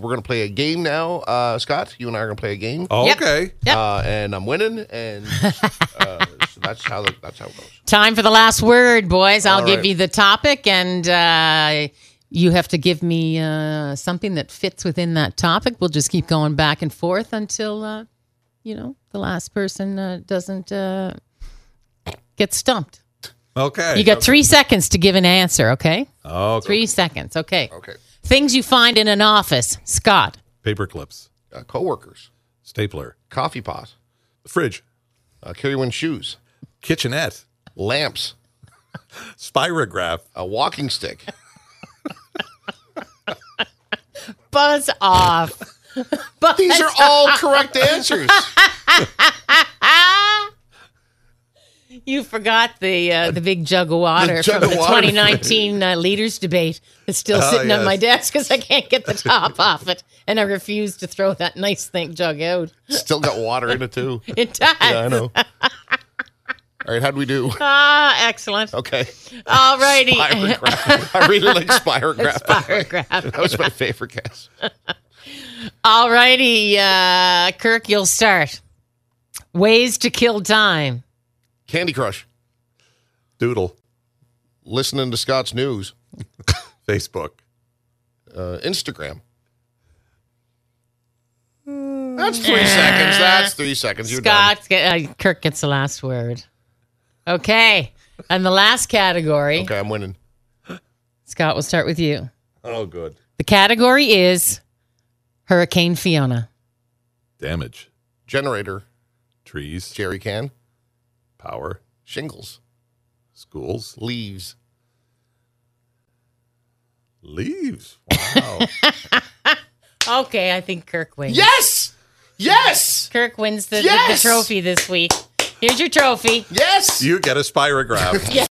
we're going to play a game now. Scott, you and I are going to play a game. Oh, Yep. okay. Yep. And I'm winning, and so that's how it goes. Time for the last word, boys. I'll All give right. you the topic, and you have to give me something that fits within that topic. We'll just keep going back and forth until, the last person doesn't get stumped. Okay. You got 3 seconds to give an answer, okay? Okay. 3 seconds, okay. Okay. Things you find in an office. Scott. Paper clips. Coworkers, Stapler. coffee pot, Fridge. carry-one shoes, Kitchenette. lamps, Spirograph. a walking stick. Buzz off. Buzz These are all correct answers. You forgot the big jug of water jug from of the water. 2019 leaders debate. It's still sitting on yes. my desk because I can't get the top off it, and I refuse to throw that nice thing jug out. Still got water in it, too. It does. Yeah, I know. All right, how'd we do? Excellent. Okay. All righty. Spirograph. I really like Spirograph. Spirograph. That was my favorite guess. All righty, Kirk, you'll start. Ways to kill time. Candy Crush. Doodle. Listening to Scott's news. Facebook. Instagram. That's 3 seconds. That's 3 seconds. You're done. Scott, Kirk gets the last word. Okay. And the last category, Okay, I'm winning. Scott, we'll start with you. Oh, good. The category is Hurricane Fiona. Damage. Generator. Trees. Jerry can. Power. Shingles. Schools. Leaves. Leaves. Wow. Okay, I think Kirk wins. Yes! Yes! Kirk wins the Yes! trophy this week. Here's your trophy. Yes! You get a spirograph.